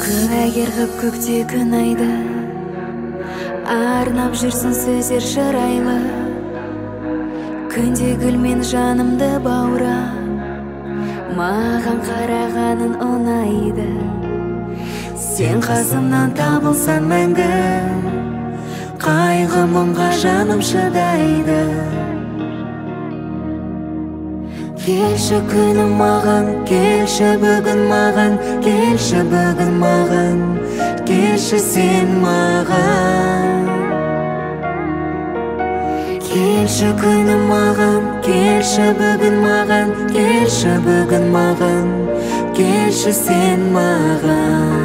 Күләгер қып көкте күн айды, арнап жүрсін сөздер шырайлы. Күнде гүлмен жанымды баура, маған қарағаның ұнайды. Сен қасымнан табылсан мәңгі, қайғы мұңға жаным шыдайды. Келші күнім маған, келші бүгін маған, келші бүгін маған, келші сен маған. Келші күнім маған, келші бүгін маған, келші бүгін маған, келші сен маған.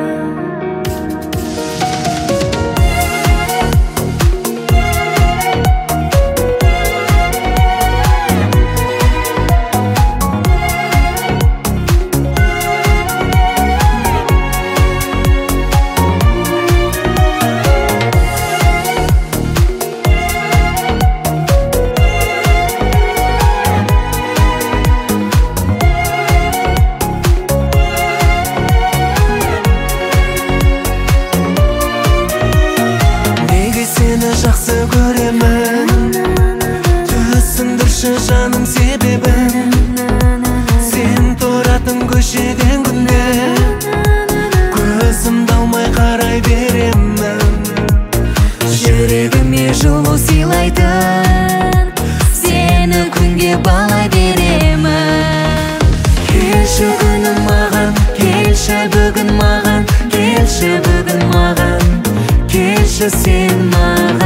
Жақсы көремін, түсіндірші жаным себебін. Сен тұратын көшеден күнде көзімді алмай қарай беремін. Жүрегіме жылу сыйлайтын, сені күнге балай беремін. Келші күнім маған, келші бүгін маған, келші бүгін маған, келші сен маған.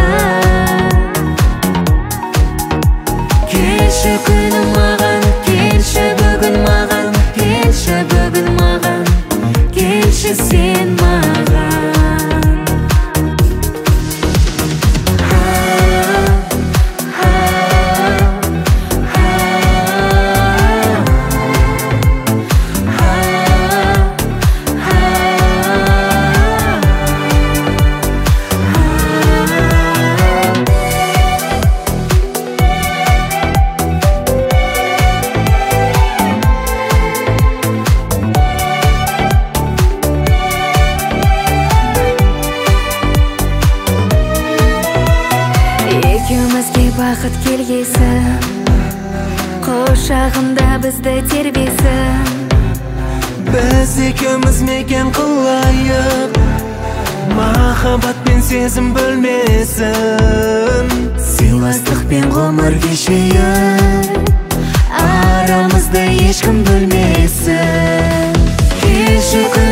Келші күнім маған, келші бүгін маған, келші бүгін маған, келші сен маған. Екеумізге бақыт келгесін, құшағында бізді тербесін. Біз екеуміз мекен қылайық, махаббат пен сезім бөлмесін. Сыйластықпен ғұмыр кешейік, арамызды ешкім бөлмесін. Келші